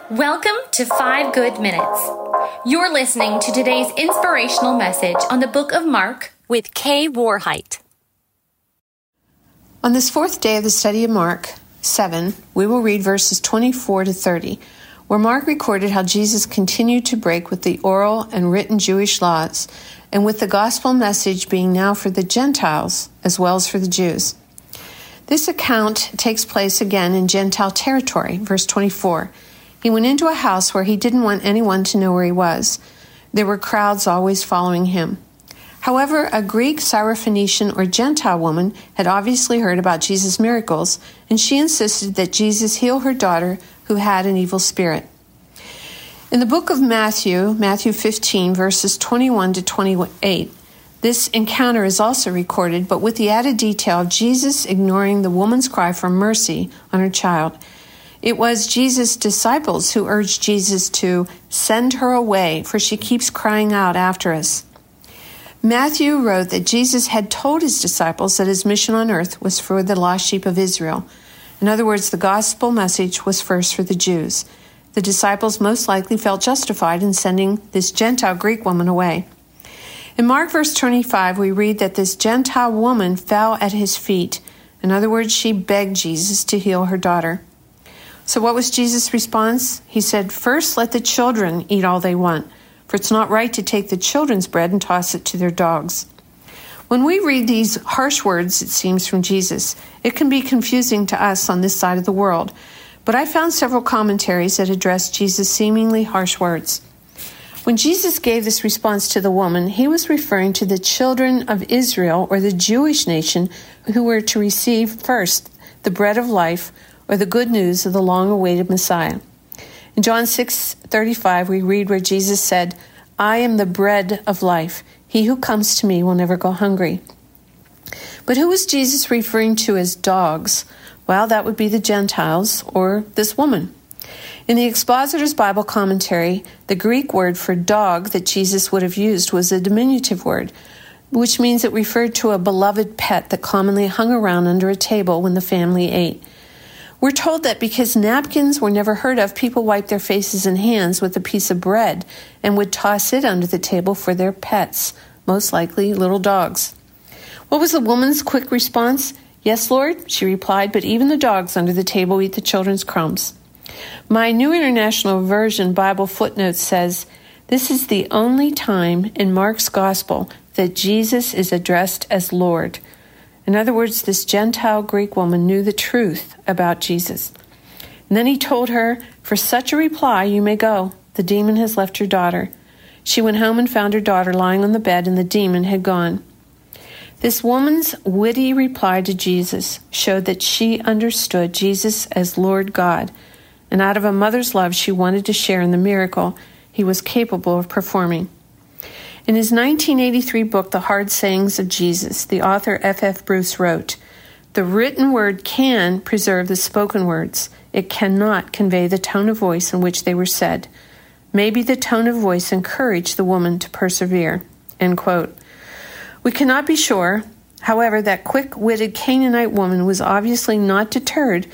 Welcome to 5 Good Minutes. You're listening to today's inspirational message on the book of Mark with Kay Warheit. On this fourth day of the study of Mark 7, we will read verses 24 to 30, where Mark recorded how Jesus continued to break with the oral and written Jewish laws, and with the gospel message being now for the Gentiles as well as for the Jews. This account takes place again in Gentile territory, verse 24. He went into a house where he didn't want anyone to know where he was. There were crowds always following him. However, a Greek, Syrophoenician, or Gentile woman had obviously heard about Jesus' miracles, and she insisted that Jesus heal her daughter who had an evil spirit. In the book of Matthew 15, verses 21 to 28, this encounter is also recorded, but with the added detail of Jesus ignoring the woman's cry for mercy on her child. It was Jesus' disciples who urged Jesus to send her away, for she keeps crying out after us. Matthew wrote that Jesus had told his disciples that his mission on earth was for the lost sheep of Israel. In other words, the gospel message was first for the Jews. The disciples most likely felt justified in sending this Gentile Greek woman away. In Mark verse 25, we read that this Gentile woman fell at his feet. In other words, she begged Jesus to heal her daughter. So what was Jesus' response? He said, "First, let the children eat all they want, for it's not right to take the children's bread and toss it to their dogs." When we read these harsh words, it seems, from Jesus, it can be confusing to us on this side of the world. But I found several commentaries that address Jesus' seemingly harsh words. When Jesus gave this response to the woman, he was referring to the children of Israel, or the Jewish nation, who were to receive first the bread of life, or the good news of the long-awaited Messiah. In John 6:35, we read where Jesus said, "I am the bread of life. He who comes to me will never go hungry." But who was Jesus referring to as dogs? Well, that would be the Gentiles, or this woman. In the Expositor's Bible Commentary, the Greek word for dog that Jesus would have used was a diminutive word, which means it referred to a beloved pet that commonly hung around under a table when the family ate. We're told that because napkins were never heard of, people wiped their faces and hands with a piece of bread and would toss it under the table for their pets, most likely little dogs. What was the woman's quick response? "Yes, Lord," she replied, "but even the dogs under the table eat the children's crumbs." My New International Version Bible footnote says, "This is the only time in Mark's Gospel that Jesus is addressed as Lord." In other words, this Gentile Greek woman knew the truth about Jesus. And then he told her, "For such a reply, you may go. The demon has left your daughter." She went home and found her daughter lying on the bed, and the demon had gone. This woman's witty reply to Jesus showed that she understood Jesus as Lord God, and out of a mother's love, she wanted to share in the miracle he was capable of performing. In his 1983 book, The Hard Sayings of Jesus, the author F.F. Bruce wrote, "The written word can preserve the spoken words. It cannot convey the tone of voice in which they were said. Maybe the tone of voice encouraged the woman to persevere." End quote. We cannot be sure. However, that quick-witted Canaanite woman was obviously not deterred,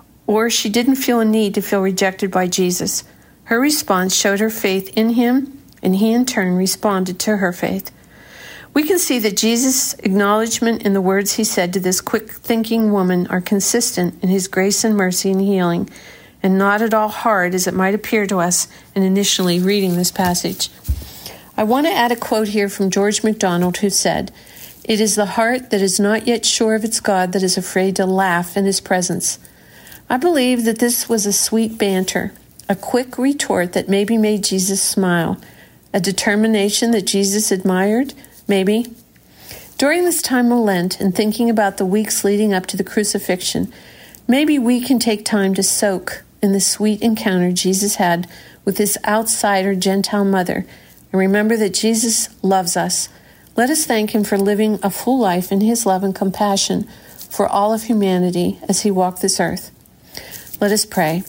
or she didn't feel a need to feel rejected by Jesus. Her response showed her faith in him, and he in turn responded to her faith. We can see that Jesus' acknowledgement in the words he said to this quick-thinking woman are consistent in his grace and mercy and healing, and not at all hard as it might appear to us in initially reading this passage. I want to add a quote here from George MacDonald, who said, "It is the heart that is not yet sure of its God that is afraid to laugh in his presence." I believe that this was a sweet banter, a quick retort that maybe made Jesus smile, a determination that Jesus admired, maybe. During this time of Lent and thinking about the weeks leading up to the crucifixion, maybe we can take time to soak in the sweet encounter Jesus had with this outsider Gentile mother and remember that Jesus loves us. Let us thank him for living a full life in his love and compassion for all of humanity as he walked this earth. Let us pray.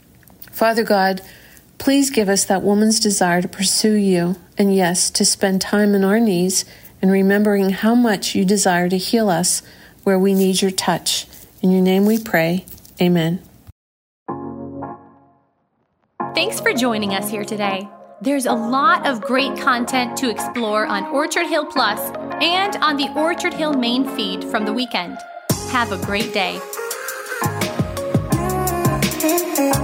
Father God, please give us that woman's desire to pursue you, and yes, to spend time on our knees and remembering how much you desire to heal us where we need your touch. In your name we pray. Amen. Thanks for joining us here today. There's a lot of great content to explore on Orchard Hill Plus and on the Orchard Hill main feed from the weekend. Have a great day.